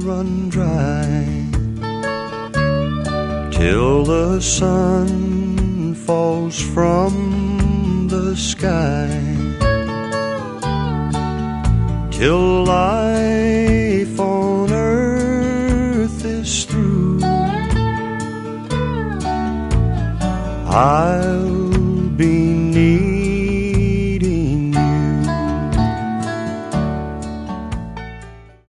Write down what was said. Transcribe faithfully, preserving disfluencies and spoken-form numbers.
run dry, till the sun falls from the sky, till life on earth is through. I'll